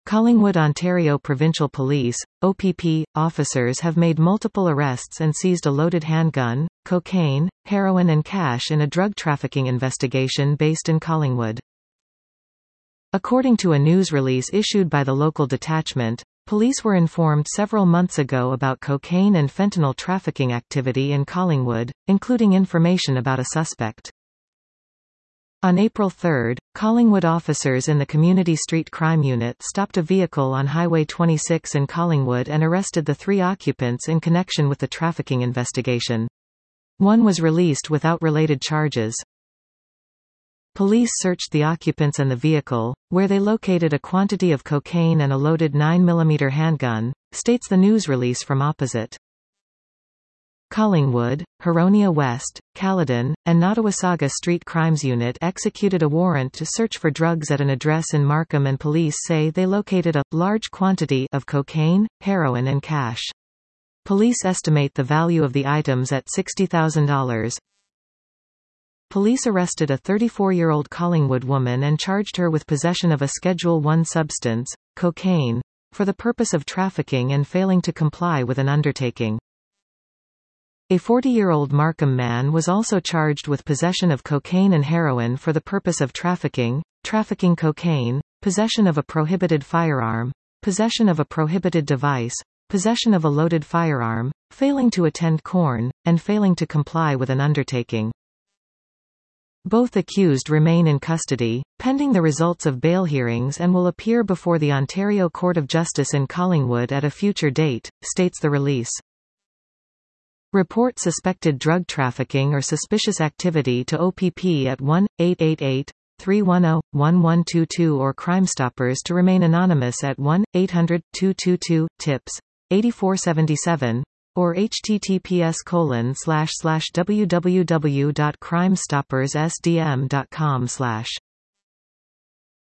Collingwood, Ontario Provincial Police, OPP, officers have made multiple arrests and seized a loaded handgun, cocaine, heroin and cash in a drug trafficking investigation based in Collingwood. According to a news release issued by the local detachment, police were informed several months ago about cocaine and fentanyl trafficking activity in Collingwood, including information about a suspect. On April 3, Collingwood officers in the Community Street Crime Unit stopped a vehicle on Highway 26 in Collingwood and arrested the 3 occupants in connection with the trafficking investigation. One was released without related charges. Police searched the occupants and the vehicle, where they located a quantity of cocaine and a loaded 9mm handgun, states the news release from Opposite. Collingwood, Huronia West, Caledon, and Nottawasaga Street Crimes Unit executed a warrant to search for drugs at an address in Markham, and police say they located a large quantity of cocaine, heroin and cash. Police estimate the value of the items at $60,000. Police arrested a 34-year-old Collingwood woman and charged her with possession of a Schedule I substance, cocaine, for the purpose of trafficking and failing to comply with an undertaking. A 40-year-old Markham man was also charged with possession of cocaine and heroin for the purpose of trafficking cocaine, possession of a prohibited firearm, possession of a prohibited device, possession of a loaded firearm, failing to attend corn, and failing to comply with an undertaking. Both accused remain in custody, pending the results of bail hearings, and will appear before the Ontario Court of Justice in Collingwood at a future date, states the release. Report suspected drug trafficking or suspicious activity to OPP at 1-888-310-1122 or Crime Stoppers to remain anonymous at 1-800-222-TIPS 8477 or https://www.crimestoppersSDM.com/